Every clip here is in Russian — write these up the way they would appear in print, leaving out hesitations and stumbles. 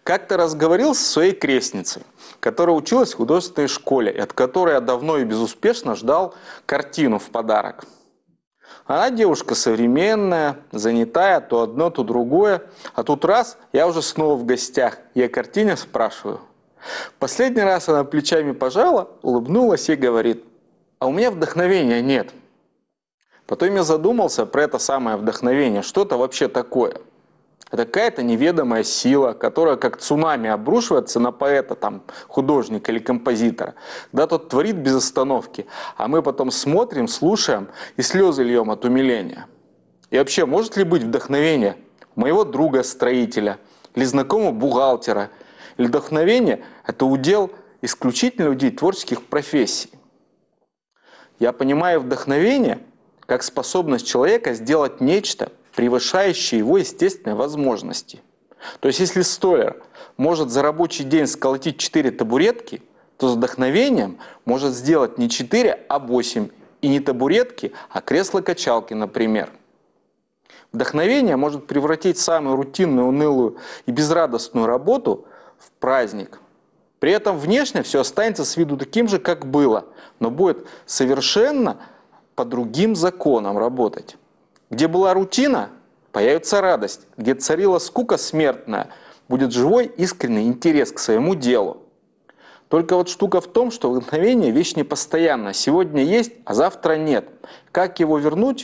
Как-то разговорился со своей крестницей, которая училась в художественной школе, и от которой я давно и безуспешно ждал картину в подарок. Она девушка современная, занятая, то одно, то другое. А тут раз, я уже снова в гостях, и о картине спрашиваю. Последний раз она плечами пожала, улыбнулась и говорит: а у меня вдохновения нет. Потом я задумался про это самое вдохновение, что это вообще такое. Это какая-то неведомая сила, которая как цунами обрушивается на поэта, там, художника или композитора, да, тот творит без остановки, а мы потом смотрим, слушаем и слезы льем от умиления. И вообще, может ли быть вдохновение у моего друга-строителя или знакомого бухгалтера? Или вдохновение – это удел исключительно людей творческих профессий? Я понимаю вдохновение как способность человека сделать нечто, превышающее его естественные возможности. То есть, если столяр может за рабочий день сколотить 4 табуретки, то с вдохновением может сделать не 4, а 8. И не табуретки, а кресло-качалки, например. Вдохновение может превратить самую рутинную, унылую и безрадостную работу в праздник. При этом внешне все останется с виду таким же, как было, но будет совершенно по другим законам работать. Где была рутина, появится радость. Где царила скука смертная, будет живой, искренний интерес к своему делу. Только вот штука в том, что вдохновение – вещь непостоянная. Сегодня есть, а завтра нет. Как его вернуть?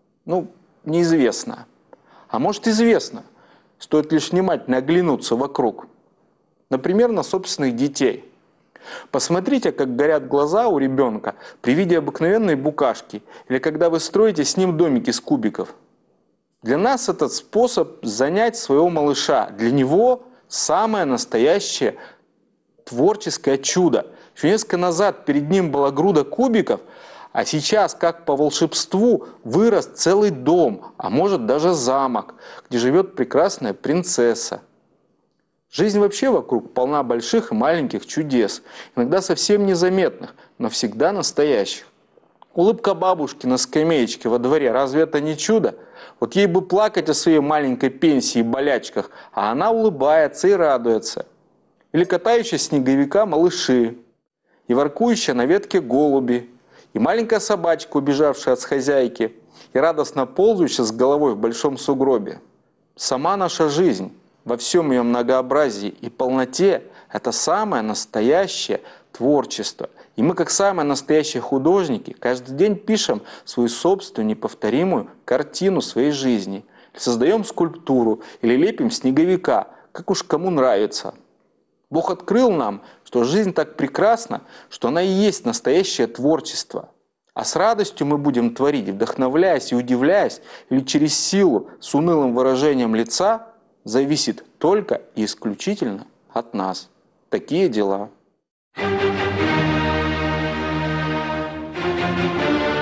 Неизвестно. А может, известно. Стоит лишь внимательно оглянуться вокруг. Например, на собственных детей. Посмотрите, как горят глаза у ребенка при виде обыкновенной букашки или когда вы строите с ним домик из кубиков. Для нас этот способ занять своего малыша. Для него самое настоящее творческое чудо. Еще несколько назад перед ним была груда кубиков, а сейчас, как по волшебству, вырос целый дом, а может даже замок, где живет прекрасная принцесса. Жизнь вообще вокруг полна больших и маленьких чудес, иногда совсем незаметных, но всегда настоящих. Улыбка бабушки на скамеечке во дворе, разве это не чудо? Вот ей бы плакать о своей маленькой пенсии и болячках, а она улыбается и радуется. Или катающие снеговика малыши, и воркующие на ветке голуби, и маленькая собачка, убежавшая от хозяйки, и радостно ползающая с головой в большом сугробе. Сама наша жизнь во всем ее многообразии и полноте – это самое настоящее творчество. И мы, как самые настоящие художники, каждый день пишем свою собственную неповторимую картину своей жизни. Создаем скульптуру или лепим снеговика, как уж кому нравится. Бог открыл нам, что жизнь так прекрасна, что она и есть настоящее творчество. А с радостью мы будем творить, вдохновляясь и удивляясь, или через силу с унылым выражением лица, зависит только и исключительно от нас. Такие дела.